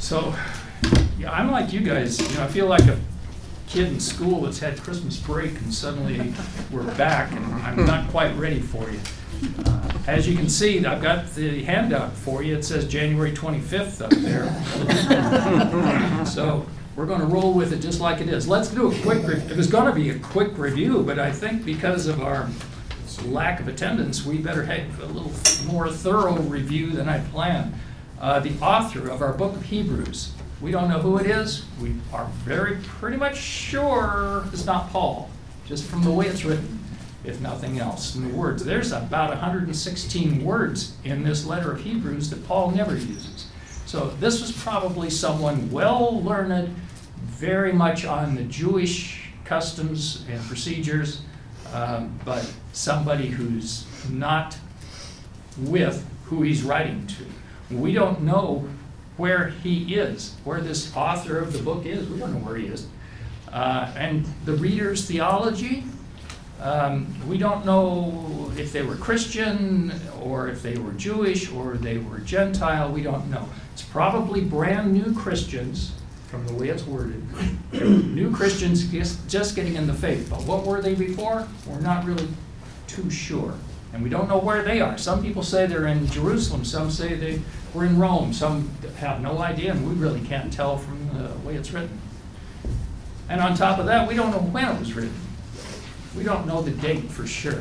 So, yeah, I'm like you guys. I feel like a kid in school that's had Christmas break and suddenly we're back, and I'm not quite ready for you. As you can see, I've got the handout for you. It says January 25th up there. So we're going to roll with it just like it is. Let's do a quick review. It was going to be a quick review, but I think because of our lack of attendance, we better have a little more thorough review than I planned. The author of our book of Hebrews, we don't know who it is. We are pretty much sure it's not Paul, just from the way it's written, if nothing else. In the words, there's about 116 words in this letter of Hebrews that Paul never uses. So this was probably someone well-learned, very much on the Jewish customs and procedures, but somebody who's not with who he's writing to. We don't know where he is, where this author of the book is. We don't know where he is. And the reader's theology, we don't know if they were Christian or if they were Jewish or they were Gentile. We don't know. It's probably brand new Christians, from the way it's worded. New Christians just getting in the faith. But what were they before? We're not really too sure. And we don't know where they are. Some people say they're in Jerusalem. Some say they were in Rome. Some have no idea, and we really can't tell from the way it's written. And on top of that, we don't know when it was written. We don't know the date for sure.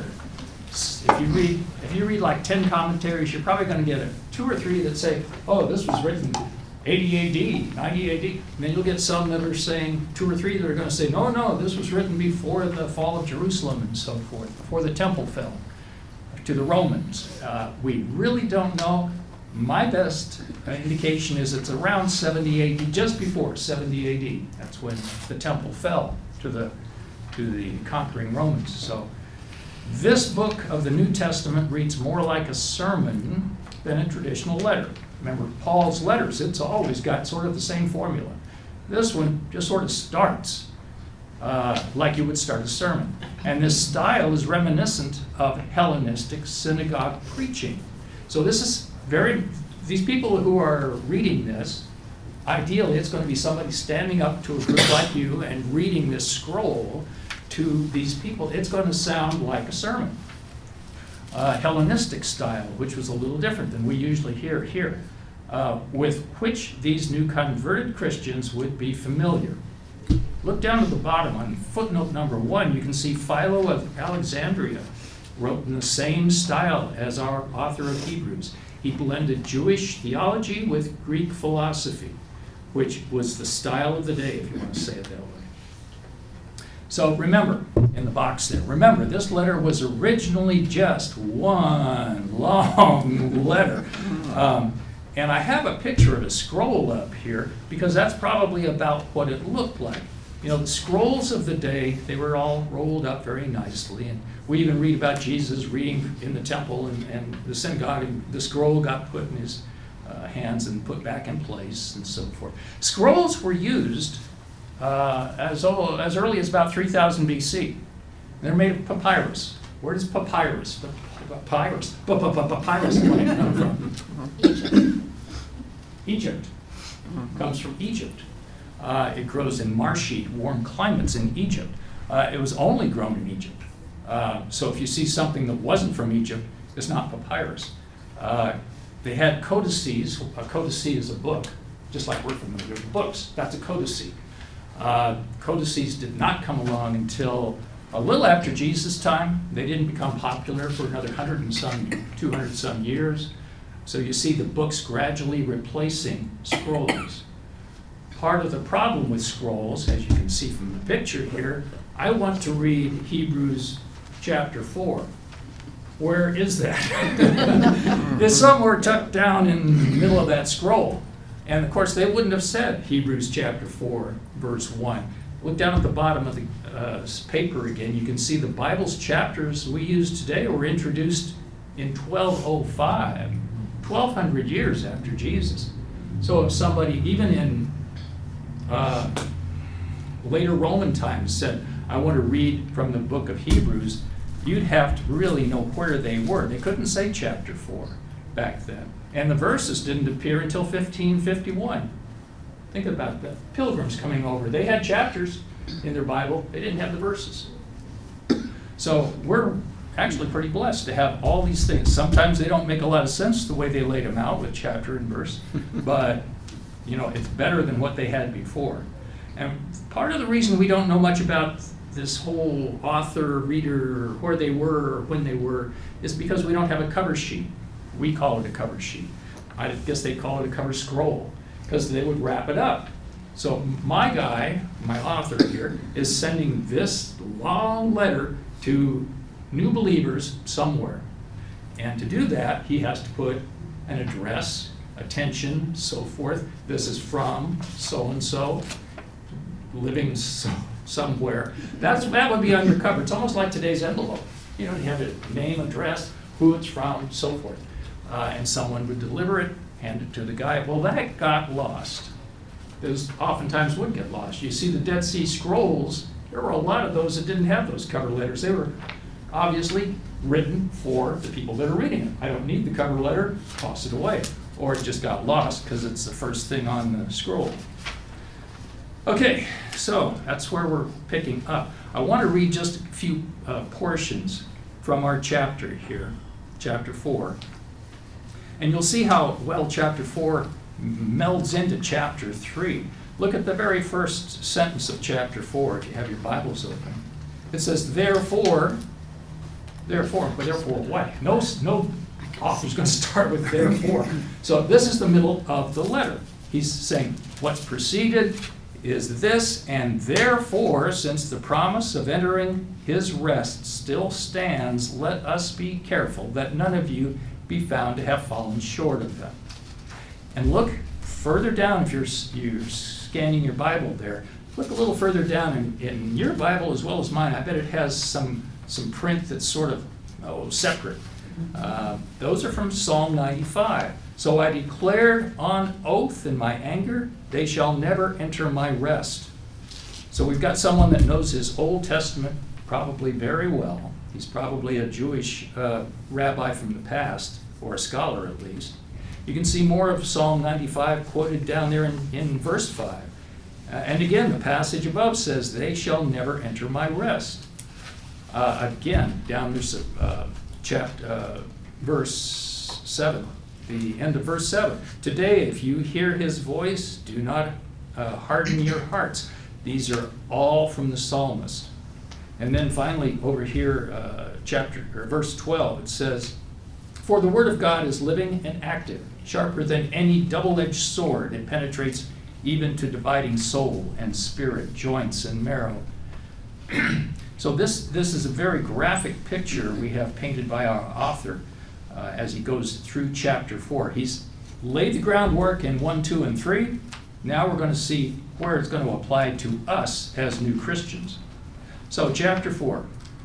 If you read like 10 commentaries, you're probably going to get 2 or 3 that say, oh, this was written 80 AD, 90 AD. And then you'll get some that are saying, 2 or 3 that are going to say, no, this was written before the fall of Jerusalem and so forth, before the temple fell to the Romans. We really don't know. My best indication is it's around 70 AD, just before 70 AD. That's when the temple fell to the conquering Romans. So this book of the New Testament reads more like a sermon than a traditional letter. Remember, Paul's letters, it's always got sort of the same formula. This one just sort of starts like you would start a sermon. And this style is reminiscent of Hellenistic synagogue preaching. So this is these people who are reading this, ideally it's going to be somebody standing up to a group like you and reading this scroll to these people. It's going to sound like a sermon. Hellenistic style, which was a little different than we usually hear here, with which these new converted Christians would be familiar. Look down at the bottom on footnote number 1. You can see Philo of Alexandria wrote in the same style as our author of Hebrews. He blended Jewish theology with Greek philosophy, which was the style of the day, if you want to say it that way. So remember, in the box there, remember this letter was originally just one long letter. And I have a picture of a scroll up here because that's probably about what it looked like. The scrolls of the day, they were all rolled up very nicely. And we even read about Jesus reading in the temple and the synagogue, and the scroll got put in his hands and put back in place and so forth. Scrolls were used as early as about 3000 BC. They're made of papyrus. Where does papyrus come from? Egypt. Comes from Egypt. It grows in marshy, warm climates in Egypt. It was only grown in Egypt. So if you see something that wasn't from Egypt, it's not papyrus. They had codices. A codice is a book, just like we're familiar with books. That's a codice. Codices did not come along until a little after Jesus' time. They didn't become popular for another 200 some years. So you see the books gradually replacing scrolls. Part of the problem with scrolls, as you can see from the picture here, I want to read Hebrews chapter 4. Where is that? It's somewhere tucked down in the middle of that scroll. And of course, they wouldn't have said Hebrews chapter 4, verse 1. Look down at the bottom of the paper again. You can see the Bible's chapters we use today were introduced in 1205, 1,200 years after Jesus. So if somebody, even in later Roman times, said, I want to read from the book of Hebrews, you'd have to really know where they were. They couldn't say chapter 4 back then. And the verses didn't appear until 1551. Think about the pilgrims coming over. They had chapters in their Bible. They didn't have the verses. So we're actually pretty blessed to have all these things. Sometimes they don't make a lot of sense the way they laid them out with chapter and verse, but it's better than what they had before. And part of the reason we don't know much about this whole author, reader, where they were, or when they were, is because we don't have a cover sheet. We call it a cover sheet. I guess they call it a cover scroll, because they would wrap it up. So my guy, my author here, is sending this long letter to new believers somewhere. And to do that, he has to put an address, attention, so forth. This is from so-and-so, living somewhere. That would be on your cover. It's almost like today's envelope. You have a name, address, who it's from, so forth. And someone would deliver it, hand it to the guy. Well, that got lost. Those oftentimes would get lost. You see the Dead Sea Scrolls, there were a lot of those that didn't have those cover letters. They were obviously written for the people that are reading it. I don't need the cover letter, toss it away. Or it just got lost because it's the first thing on the scroll. Okay, so that's where we're picking up. I want to read just a few portions from our chapter here, chapter 4. And you'll see how well chapter 4 melds into chapter 3. Look at the very first sentence of chapter 4 if you have your Bibles open. It says, therefore what? No author's going to start with therefore. So this is the middle of the letter. He's saying what's preceded is this, and therefore, since the promise of entering his rest still stands, let us be careful that none of you be found to have fallen short of them. And look further down, if you're scanning your Bible there, look a little further down in your Bible as well as mine. I bet it has some print that's sort of separate. Those are from Psalm 95. So I declared on oath in my anger, they shall never enter my rest. So we've got someone that knows his Old Testament probably very well. He's probably a Jewish rabbi from the past, or a scholar at least. You can see more of Psalm 95 quoted down there in verse 5. And again, the passage above says, they shall never enter my rest. Again, down there's verse 7, the end of verse 7. Today, if you hear his voice, do not harden your hearts. These are all from the psalmist. And then finally, over here, verse 12, it says, for the word of God is living and active, sharper than any double-edged sword. It penetrates even to dividing soul and spirit, joints and marrow. So this is a very graphic picture we have painted by our author as he goes through chapter 4. He's laid the groundwork in 1, 2, and 3. Now we're going to see where it's going to apply to us as new Christians. So chapter 4.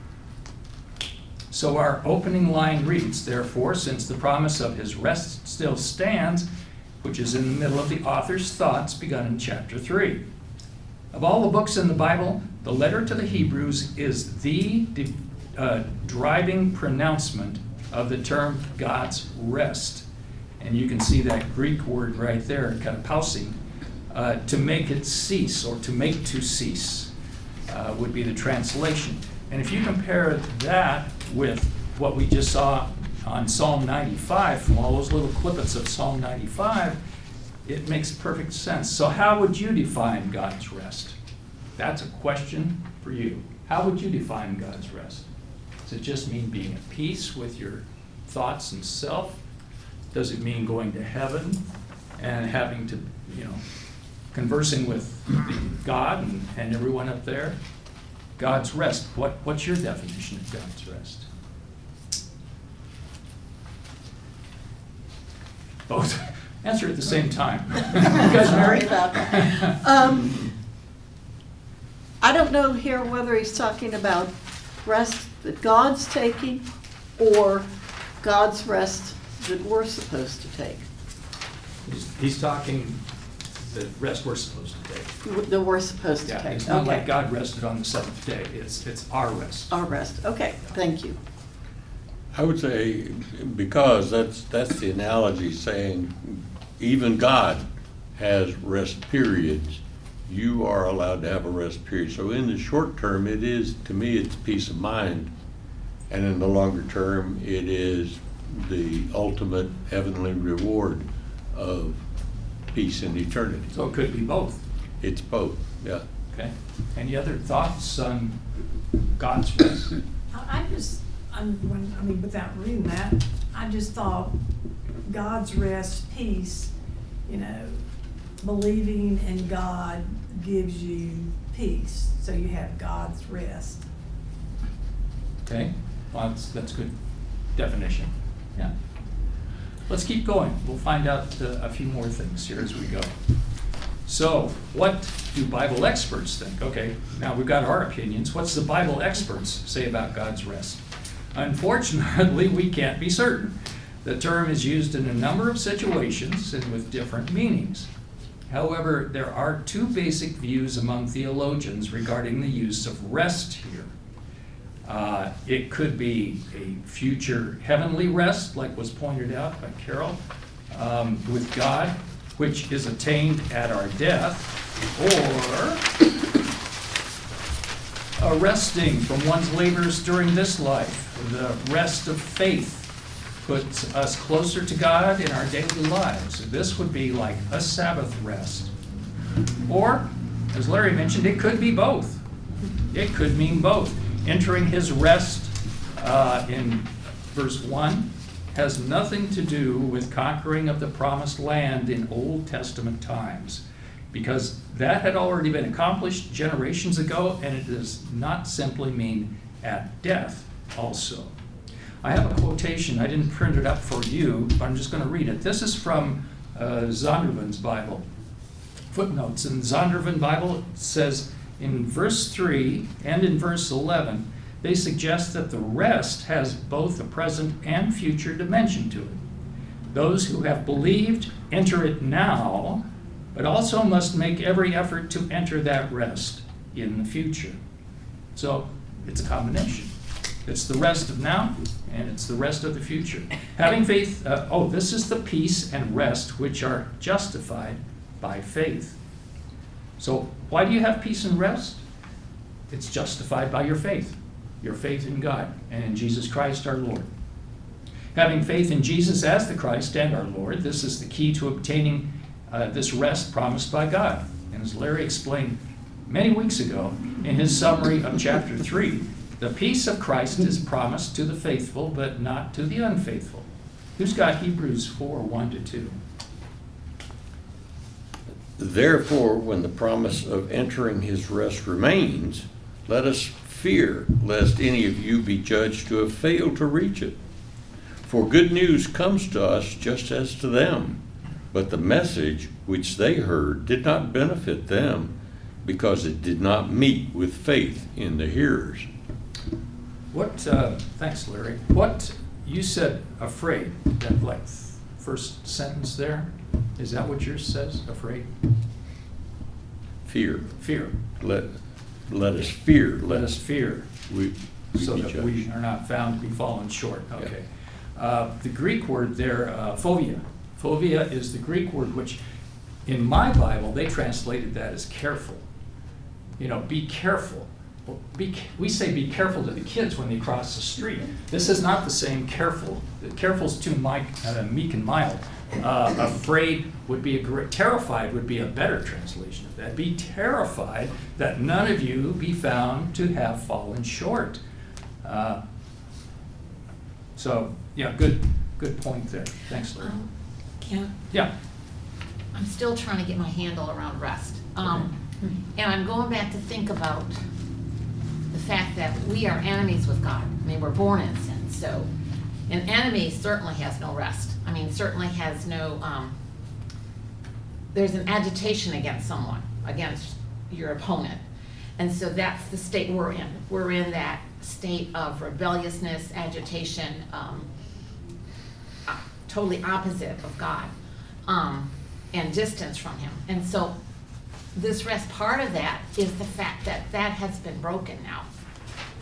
So our opening line reads, therefore, since the promise of his rest still stands, which is in the middle of the author's thoughts begun in chapter 3. Of all the books in the Bible, the letter to the Hebrews is the driving pronouncement of the term God's rest. And you can see that Greek word right there, katapausin, to make it cease, or to make to cease, would be the translation. And if you compare that with what we just saw on Psalm 95, from all those little clippets of Psalm 95, it makes perfect sense. So how would you define God's rest? That's a question for you. How would you define God's rest? Does it just mean being at peace with your thoughts and self? Does it mean going to heaven and having to, conversing with God and everyone up there? God's rest. What's your definition of God's rest? Both. Answer at the same time. You guys married? I don't know here whether he's talking about rest that God's taking or God's rest that we're supposed to take. He's talking the rest we're supposed to take. That we're supposed to take. It's not like God rested on the seventh day. It's our rest. Our rest. Okay, thank you. I would say, because that's the analogy saying even God has rest periods, you are allowed to have a rest period. So in the short term, it is, to me, it's peace of mind. And in the longer term, it is the ultimate heavenly reward of peace in eternity. So it could be both. It's both, yeah. Okay. Any other thoughts on God's rest? Without reading that, I just thought God's rest, peace, believing in God gives you peace. So you have God's rest. Okay. Well, that's a good definition. Yeah. Let's keep going. We'll find out a few more things here as we go. So, what do Bible experts think? Okay, now we've got our opinions. What's the Bible experts say about God's rest? Unfortunately, we can't be certain. The term is used in a number of situations and with different meanings. However, there are two basic views among theologians regarding the use of rest here. It could be a future heavenly rest, like was pointed out by Carol, with God, which is attained at our death, or a resting from one's labors during this life. The rest of faith puts us closer to God in our daily lives. This would be like a Sabbath rest. Or, as Larry mentioned, it could be both. It could mean both. Entering his rest in verse 1 has nothing to do with conquering of the promised land in Old Testament times, because that had already been accomplished generations ago, and it does not simply mean at death also. I have a quotation. I didn't print it up for you, but I'm just going to read it. This is from Zondervan's Bible. Footnotes in the Zondervan Bible, it says in verse 3 and in verse 11, they suggest that the rest has both a present and future dimension to it. Those who have believed enter it now, but also must make every effort to enter that rest in the future. So it's a combination. It's the rest of now, and it's the rest of the future. Having faith, this is the peace and rest which are justified by faith. So why do you have peace and rest? It's justified by your faith in God and in Jesus Christ our Lord. Having faith in Jesus as the Christ and our Lord, this is the key to obtaining this rest promised by God. And as Larry explained many weeks ago in his summary of chapter 3, the peace of Christ is promised to the faithful, but not to the unfaithful. Who's got Hebrews 4, 1-2? Therefore, when the promise of entering his rest remains, let us fear lest any of you be judged to have failed to reach it. For good news comes to us just as to them, but the message which they heard did not benefit them, because it did not meet with faith in the hearers. Thanks, Larry. What, you said afraid, that first sentence there, is that what yours says, afraid? Fear. Fear. Let us fear. Let us fear. We so be that judged. we are not found to be fallen short. Okay. The Greek word there, phobia. Phobia is the Greek word which, in my Bible, they translated that as careful. Be careful. Well, we say be careful to the kids when they cross the street. This is not the same careful. Careful is too meek and mild. Afraid would be terrified would be a better translation of that. Be terrified that none of you be found to have fallen short. Good point there. Thanks, Larry. Ken, Yeah. I'm still trying to get my handle around rest. And I'm going back to think about the fact that we are enemies with God. I mean, we're born in sin. So an enemy certainly has no rest. I mean, certainly has no, there's an agitation against someone, against your opponent. And so that's the state we're in. We're in that state of rebelliousness, agitation, totally opposite of God, and distance from him. And so this rest, part of that is the fact that that has been broken now.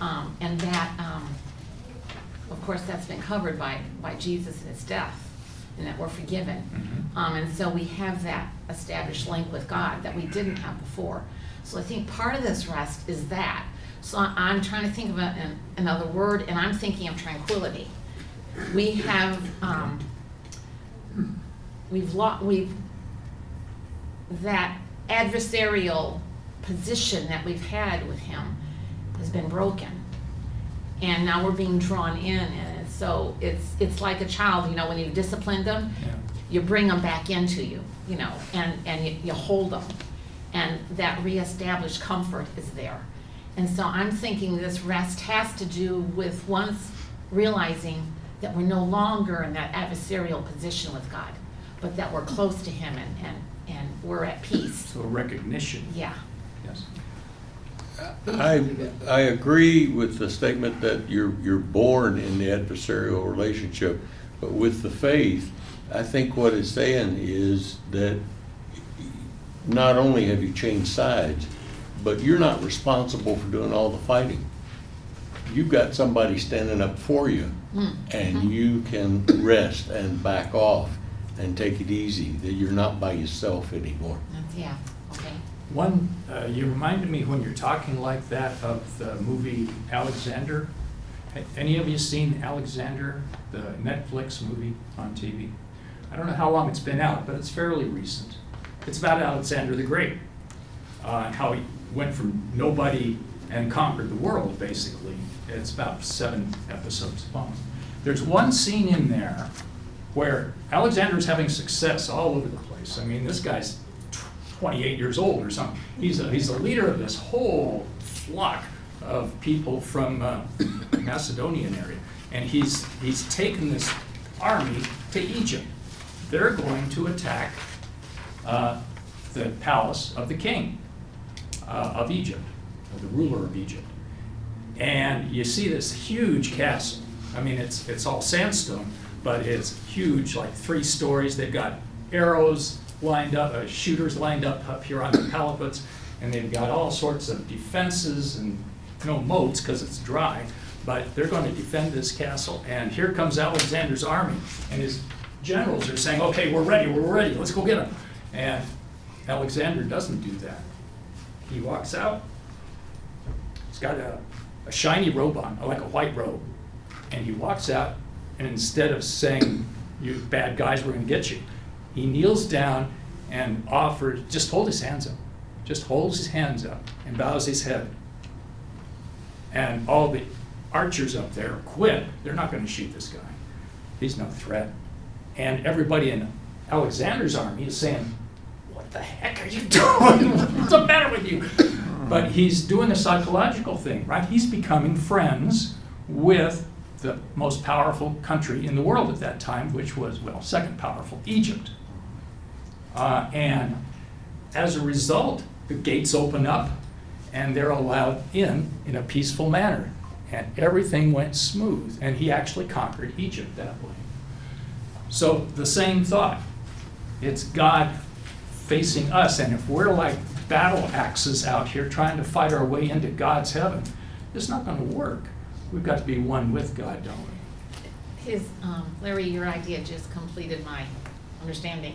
And that, of course, that's been covered by Jesus and his death. and that we're forgiven. Mhm. And so we have that established link with God that we didn't have before. So I think part of this rest is that. So I'm trying to think of another word, and I'm thinking of tranquility. We have, that adversarial position that we've had with him has been broken. And now we're being drawn in, and so it's like a child, you know, when you discipline them, Yeah. you bring them back into you, you know, and you hold them. And that reestablished comfort is there. And so I'm thinking this rest has to do with once realizing that we're no longer in that adversarial position with God, but that we're close to him and we're at peace. So a recognition. Yeah. Yes. I agree with the statement that you're born in the adversarial relationship, but with the faith, I think what it's saying is that not only have you changed sides, but you're not responsible for doing all the fighting. You've got somebody standing up for you, and you can rest and back off and take it easy, that you're not by yourself anymore. Yeah, okay. One, you reminded me when you're talking like that of the movie Alexander. Any of you seen Alexander, the Netflix movie on TV? I don't know how long it's been out, but it's fairly recent. It's about Alexander the Great, how he went from nobody and conquered the world, basically. It's about 7 episodes long. There's one scene in there where Alexander's having success all over the place. I mean, this guy's 28 years old or something. He's a leader of this whole flock of people from Macedonian area, and he's taken this army to Egypt. They're going to attack the palace of the king of Egypt, or the ruler of Egypt. And you see this huge castle. I mean, it's all sandstone, but it's huge, like 3 stories. They've got arrows lined up, shooters lined up here on the parapets, and they've got all sorts of defenses and no moats because it's dry, but they're going to defend this castle. And here comes Alexander's army, and his generals are saying, okay, we're ready, let's go get them. And Alexander doesn't do that. He walks out, he's got a shiny robe on, like a white robe, and he walks out, and instead of saying, you bad guys, we're going to get you, he kneels down and offers, just hold his hands up. Just holds his hands up and bows his head. And all the archers up there quit. They're not going to shoot this guy. He's no threat. And everybody in Alexander's army is saying, what the heck are you doing? What's the matter with you? But he's doing a psychological thing, right? He's becoming friends with the most powerful country in the world at that time, which was, well, second powerful, Egypt. And as a result, the gates open up and they're allowed in a peaceful manner. And everything went smooth. And he actually conquered Egypt that way. So the same thought. It's God facing us. And if we're like battle axes out here trying to fight our way into God's heaven, it's not going to work. We've got to be one with God, don't we? Larry, your idea just completed my understanding.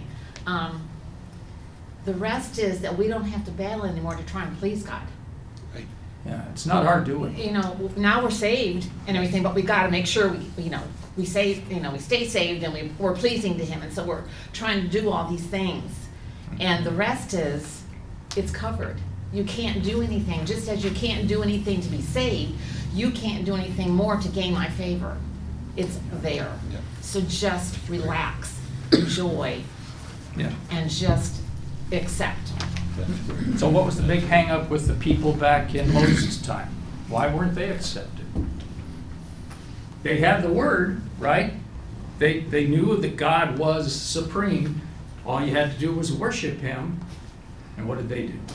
The rest is that we don't have to battle anymore to try and please God. Yeah, it's not our doing. You know, now we're saved and everything, but we got to make sure we stay saved and we're pleasing to Him, and so we're trying to do all these things. And the rest is, it's covered. You can't do anything. Just as you can't do anything to be saved, you can't do anything more to gain my favor. It's there. Yeah. So just relax, enjoy, Yeah. and just accept. So what was the big hang-up with the people back in Moses' time? Why weren't they accepted? They had the word, right? They knew that God was supreme. All you had to do was worship Him. And what did they do?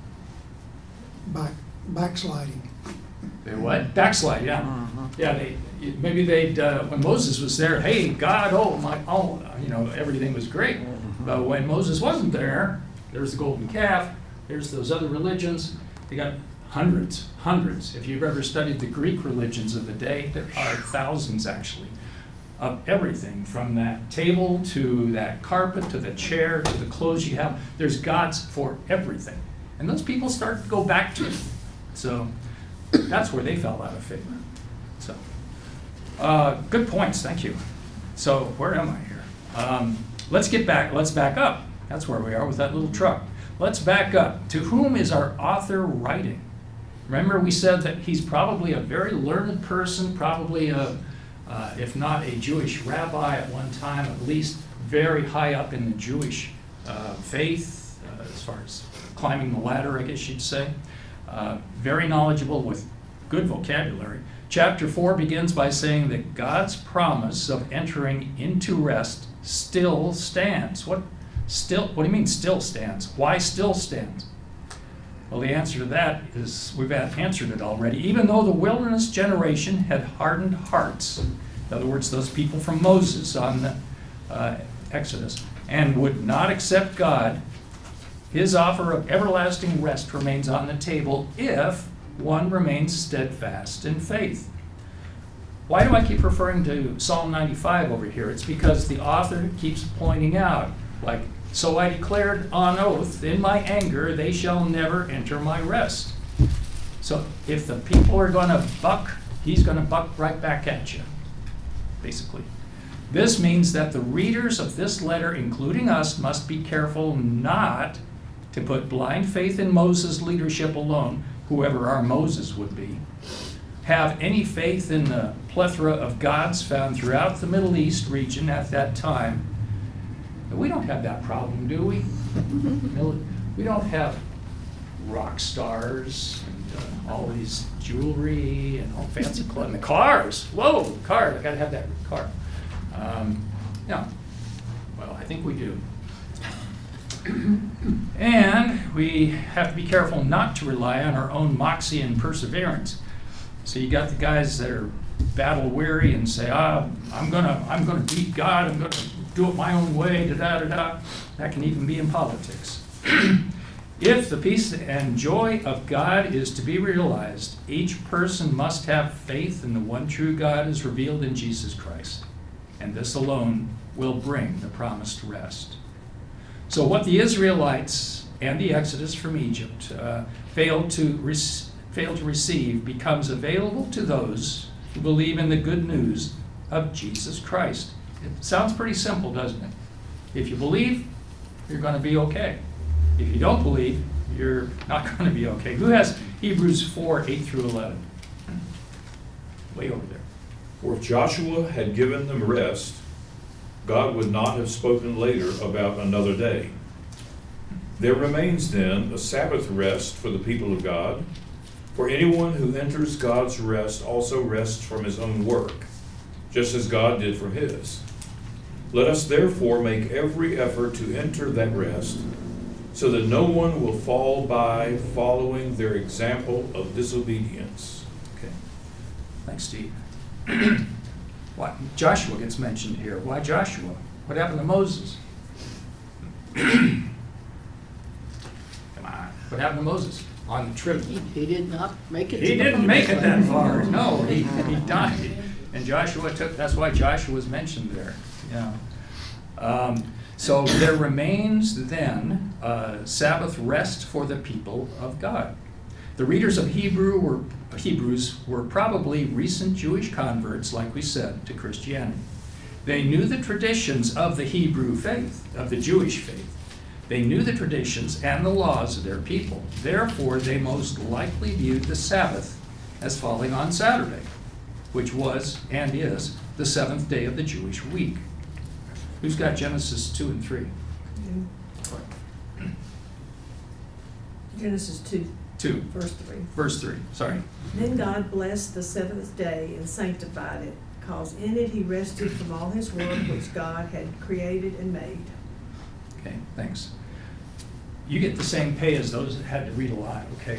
Backsliding. They what? Backslide, yeah. Yeah, when Moses was there, hey, God, everything was great. But when Moses wasn't there, there's the golden calf, there's those other religions. They got hundreds. If you've ever studied the Greek religions of the day, there are thousands actually. of everything, from that table to that carpet to the chair to the clothes you have. There's gods for everything. And those people start to go back to it. So that's where they fell out of favor. So, good points, thank you. So where am I here? Let's back up. That's where we are with that little truck. Let's back up. To whom is our author writing? Remember, we said that he's probably a very learned person, probably if not a Jewish rabbi at one time, at least very high up in the Jewish faith, as far as climbing the ladder, I guess you'd say. Very knowledgeable with good vocabulary. Chapter 4 begins by saying that God's promise of entering into rest still stands. What do you mean still stands? Why still stands? Well, the answer to that is, we've answered it already. Even though the wilderness generation had hardened hearts, in other words, those people from Moses on the Exodus, and would not accept God, his offer of everlasting rest remains on the table if one remains steadfast in faith. Why do I keep referring to Psalm 95 over here? It's because the author keeps pointing out, like, so I declared on oath, in my anger they shall never enter my rest. So if the people are going to buck, he's going to buck right back at you, basically. This means that the readers of this letter, including us, must be careful not to put blind faith in Moses' leadership alone, whoever our Moses would be, have any faith in the plethora of gods found throughout the Middle East region at that time. We don't have that problem, do we? We don't have rock stars and all these jewelry and all fancy clothes. And the cars. Whoa, cars. I got to have that car. Yeah. Well, I think we do. And we have to be careful not to rely on our own moxie and perseverance. So you got the guys that are battle weary and say, I'm gonna beat God, I'm gonna do it my own way, da-da-da-da. That can even be in politics. If the peace and joy of God is to be realized, each person must have faith in the one true God as revealed in Jesus Christ. And this alone will bring the promised rest. So what the Israelites and the Exodus from Egypt failed to receive becomes available to those who believe in the good news of Jesus Christ. It sounds pretty simple, doesn't it? If you believe, you're going to be okay. If you don't believe, you're not going to be okay. Who has Hebrews 4, 8 through 11? Way over there. For if Joshua had given them rest, God would not have spoken later about another day. There remains then a Sabbath rest for the people of God. For anyone who enters God's rest also rests from his own work, just as God did from his. Let us therefore make every effort to enter that rest, so that no one will fall by following their example of disobedience. Okay. Thanks, Steve. What? Joshua gets mentioned here. Why Joshua? What happened to Moses? Come on. What happened to Moses on the trip? He did not make it. He didn't make it that far. No, he died. And Joshua that's why Joshua was mentioned there. Yeah. So there remains then Sabbath rest for the people of God. The readers of Hebrews were probably recent Jewish converts, like we said, to Christianity. They knew the traditions of the Hebrew faith, of the Jewish faith. They knew the traditions and the laws of their people. Therefore, they most likely viewed the Sabbath as falling on Saturday, which was and is the seventh day of the Jewish week. Who's got Genesis 2 and 3? Genesis 2. 2. Verse 3. Verse 3, sorry. Then God blessed the seventh day and sanctified it, because in it he rested from all his work which God had created and made. Okay, thanks. You get the same pay as those that had to read a lot, okay?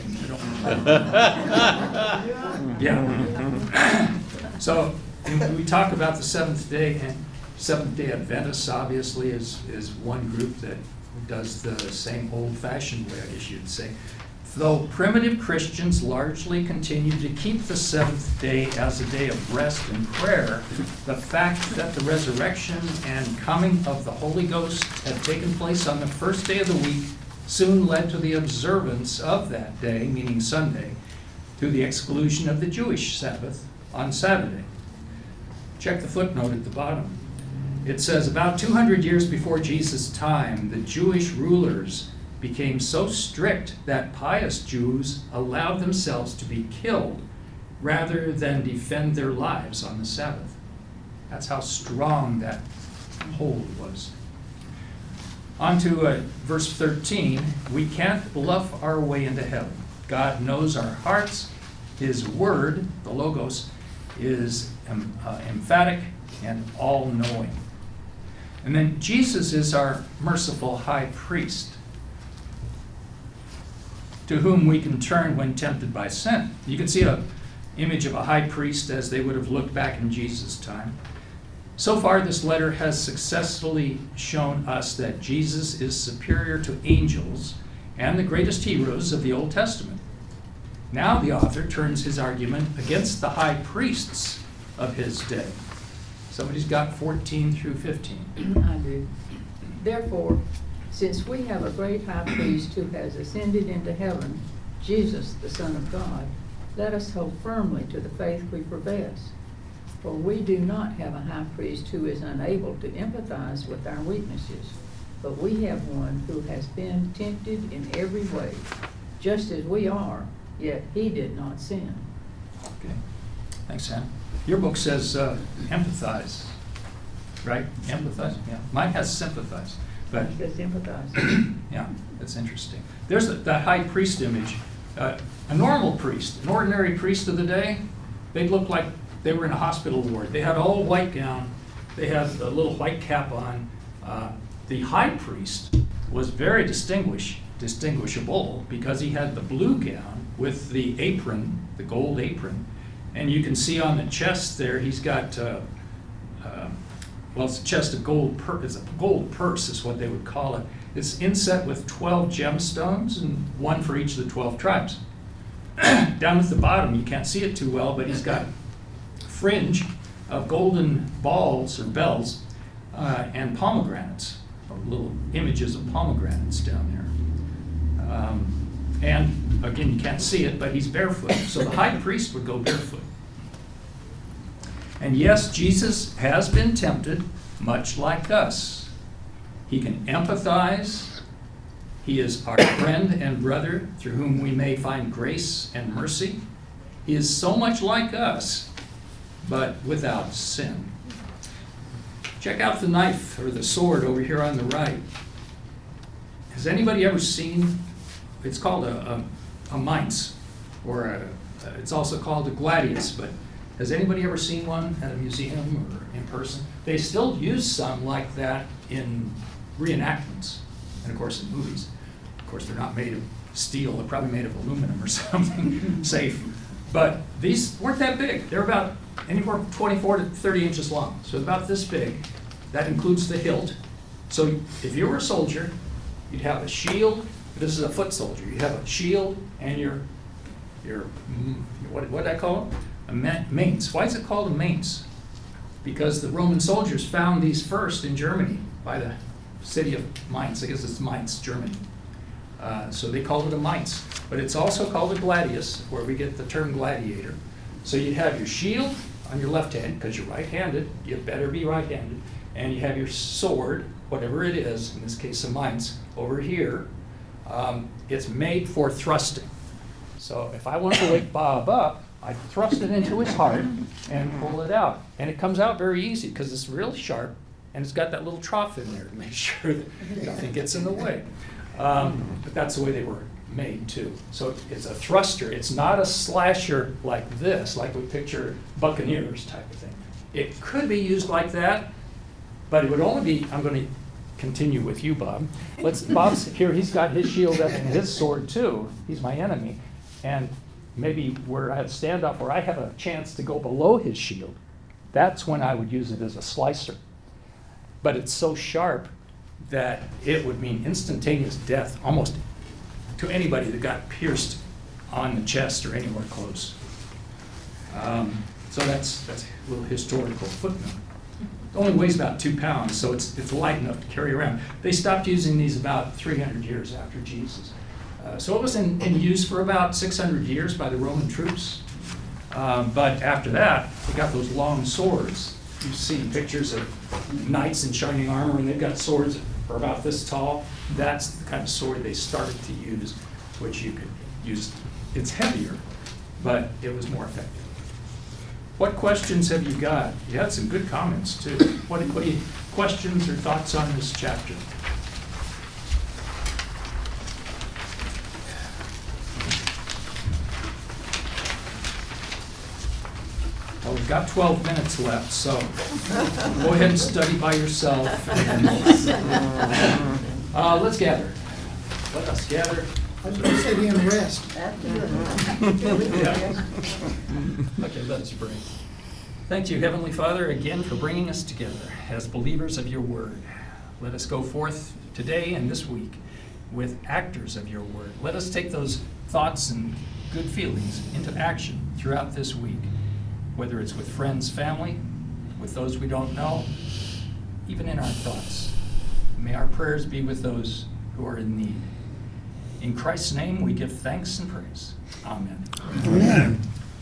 Yeah. So we talk about the seventh day, and Seventh-day Adventists obviously is one group that does the same old-fashioned way, I guess you'd say. Though primitive Christians largely continued to keep the seventh day as a day of rest and prayer, the fact that the resurrection and coming of the Holy Ghost had taken place on the first day of the week soon led to the observance of that day, meaning Sunday, to the exclusion of the Jewish Sabbath on Saturday. Check the footnote at the bottom. It says, about 200 years before Jesus' time, the Jewish rulers became so strict that pious Jews allowed themselves to be killed rather than defend their lives on the Sabbath. That's how strong that hold was. On to verse 13. We can't bluff our way into heaven. God knows our hearts. His word, the Logos, is emphatic and all-knowing. And then Jesus is our merciful high priest, to whom we can turn when tempted by sin. You can see an image of a high priest as they would have looked back in Jesus' time. So far, this letter has successfully shown us that Jesus is superior to angels and the greatest heroes of the Old Testament. Now the author turns his argument against the high priests of his day. Somebody's got 14 through 15. I do. Therefore, since we have a great high priest who has ascended into heaven, Jesus, the Son of God, let us hold firmly to the faith we profess. For we do not have a high priest who is unable to empathize with our weaknesses, but we have one who has been tempted in every way, just as we are, yet he did not sin. Okay. Thanks, Sam. Your book says empathize, right? Empathize? Yeah. Mine has sympathize. But It says empathize. yeah, that's interesting. There's that high priest image. A normal priest, an ordinary priest of the day, they'd look like they were in a hospital ward. They had an all white gown. They had a little white cap on. The high priest was very distinguishable because he had the blue gown with the apron, the gold apron. And you can see on the chest there, he's got well, it's a chest of gold. It's a gold purse, is what they would call it. It's inset with 12 gemstones, and one for each of the 12 tribes. Down at the bottom, you can't see it too well, but he's got fringe of golden balls or bells and pomegranates, or little images of pomegranates down there. And again, you can't see it, but he's barefoot. So the high priest would go barefoot. And yes, Jesus has been tempted, much like us. He can empathize. He is our friend and brother through whom we may find grace and mercy. He is so much like us, but without sin. Check out the knife or the sword over here on the right. Has anybody ever seen, it's called a mainz, or it's also called a gladius, but has anybody ever seen one at a museum or in person? They still use some like that in reenactments, and of course in movies. Of course, they're not made of steel, they're probably made of aluminum or something safe. But these weren't that big. They're about anywhere from 24 to 30 inches long, so about this big. That includes the hilt. So if you were a soldier, you'd have a shield. This is a foot soldier. You have a shield and your what did I call it? A mainz. Why is it called a mainz? Because the Roman soldiers found these first in Germany by the city of Mainz. I guess it's Mainz, Germany. So they called it a mainz. But it's also called a gladius, where we get the term gladiator. So you'd have your shield on your left hand, because you're right-handed. You better be right-handed. And you have your sword, whatever it is, in this case a mainz, over here. It's made for thrusting. So if I wanted to wake Bob up, I thrust it into his heart and pull it out. And it comes out very easy because it's really sharp and it's got that little trough in there to make sure that nothing gets in the way. But that's the way they were made too. So it's a thruster. It's not a slasher like this, like we picture Buccaneers type of thing. It could be used like that, but it would only be, I'm going to continue with you, Bob. Bob's here, he's got his shield up and his sword too. He's my enemy. And maybe where I have standoff, where I have a chance to go below his shield, that's when I would use it as a slicer. But it's so sharp that it would mean instantaneous death almost to anybody that got pierced on the chest or anywhere close. So that's a little historical footnote. It only weighs about 2 pounds, so it's light enough to carry around. They stopped using these about 300 years after Jesus. So it was in use for about 600 years by the Roman troops. But after that, they got those long swords. You've seen pictures of knights in shining armor, and they've got swords that are about this tall. That's the kind of sword they started to use, which you could use. It's heavier, but it was more effective. What questions have you got? You had some good comments, too. What questions or thoughts on this chapter? Well, we've got 12 minutes left, so go ahead and study by yourself. Let's gather. Let us gather. I was going to say the unrest. Okay, let us pray. Thank you, Heavenly Father, again for bringing us together as believers of your word. Let us go forth today and this week with actors of your word. Let us take those thoughts and good feelings into action throughout this week, whether it's with friends, family, with those we don't know, even in our thoughts. May our prayers be with those who are in need. In Christ's name, we give thanks and praise. Amen. Amen.